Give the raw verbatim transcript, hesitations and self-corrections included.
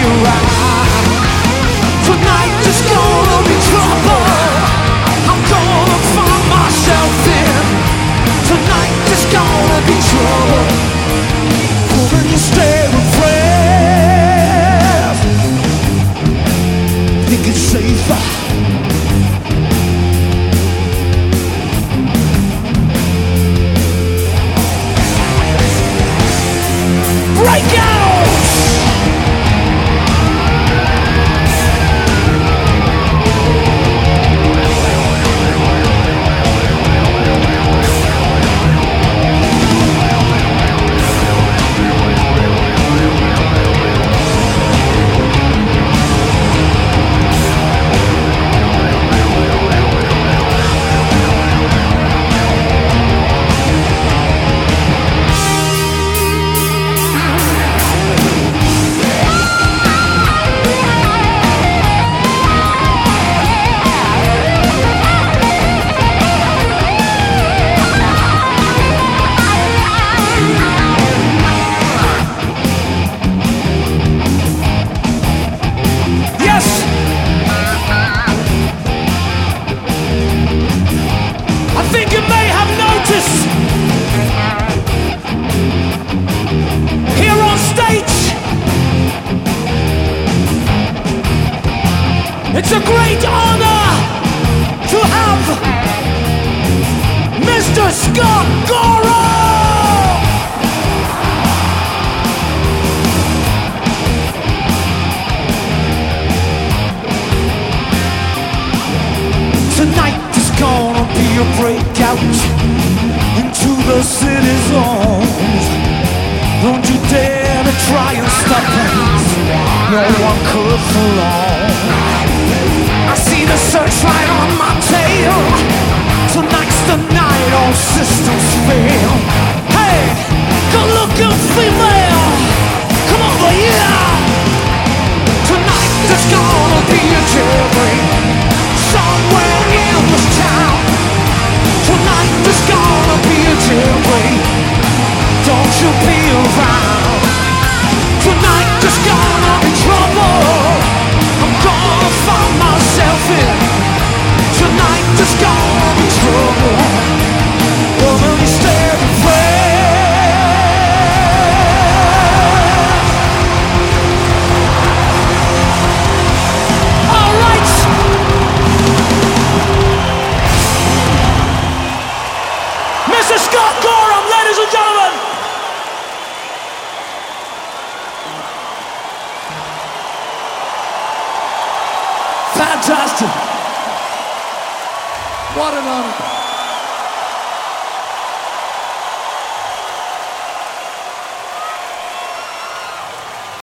around. Tonight there's gonna be trouble. I'm gonna find myself in. Tonight there's gonna be trouble. When you stay with friends, think it's safer. Break out! Here on stage, it's a great honor to have Mister Scott Gorham. Tonight is gonna be a breakout into the city zones. Don't you dare to try and stop us. No one could for long. I see the searchlight on my tail. Tonight's the night all systems fail. Hey, good looking female, come over here. Tonight there's gonna be a jailbreak somewhere in this town. Tonight there's gonna be a jailbreak. Don't you be around. Tonight there's gonna be trouble. I'm gonna find myself in. Tonight there's gonna be trouble. Gonna be staring all right. Mister Scott Gorham, ladies and gentlemen. Fantastic. What an honor.